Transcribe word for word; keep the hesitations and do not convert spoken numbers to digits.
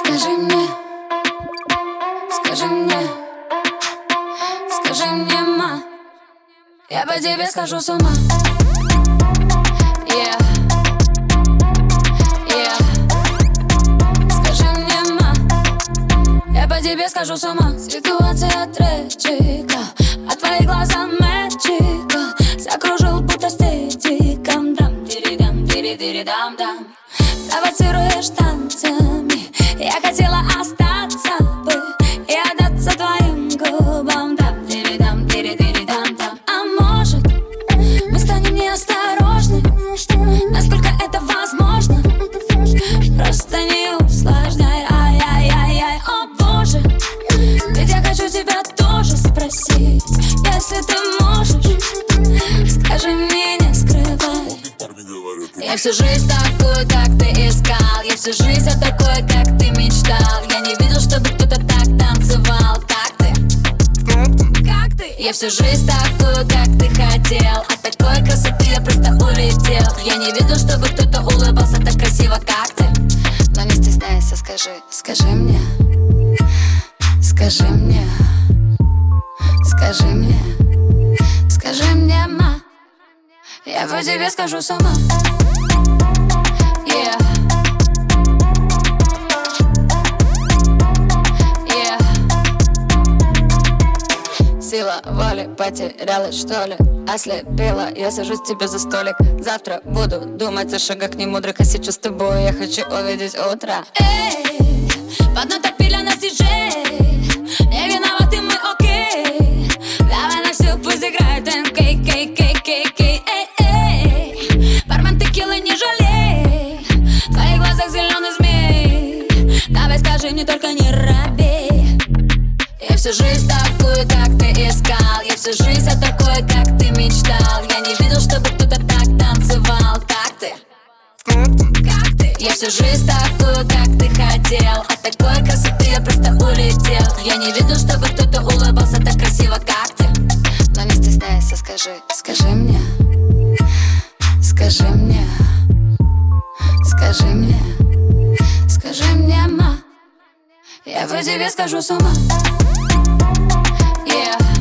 Скажи мне, скажи мне, скажи мне, ма, я по тебе схожу с ума. Yeah. Yeah. Скажи мне, ма, я по тебе схожу с ума. Ситуация тречика, а твои глаза мэчика. Закружил будто стетиком. Дам-дири-дам, дири-дири-дам-дам. Провоцируешь танцами. Я хотела остаться бы и отдаться твоим губам. Дам-дири-дам, дири-дири-дам-дам. А может, мы станем неосторожны? Насколько это возможно? Просто не усложняй. Ай-яй-яй-яй, о боже. Ведь я хочу тебя тоже спросить. Если ты можешь, скажи мне, не скрывай. Я всю жизнь такой, как ты искал. Я всю жизнь о такой, как ты мечтал. Я не видел, чтобы кто-то так танцевал, как ты. Как ты? Я всю жизнь такой, как ты хотел. От такой красоты я просто улетел. Я не видел, чтобы кто-то улыбался так красиво, как ты. Но не стесняйся, скажи, скажи мне, скажи мне, скажи мне, скажи мне, ма, я по тебе схожу с ума. Yeah. Yeah. Сила воли потерялась, что ли? Ослепела, я сажусь тебе за столик. Завтра буду думать о шагах немудрых, а сейчас с тобой я хочу увидеть утро. Эй, поднатопили нас диджей. Не виноваты мы, окей. Давай на всю пусть играет эм кей кей кей кей кей. Эй, эй, бармен текилы не жалей. В твоих глазах зеленый змей. Давай скажи мне, только не робей. Я всю жизнь такую, как ты искал. Я всю жизнь о такой, как ты мечтал. Я не видел, чтобы кто-то так танцевал, как ты. Как ты? Я всю жизнь такую, как ты хотел. От такой красоты я просто улетел. Я не видел, чтобы кто-то улыбался так красиво, как ты. Но не стесняйся, скажи, скажи мне, скажи мне, скажи мне, скажи мне, ма, я по тебе схожу с ума. Yeah.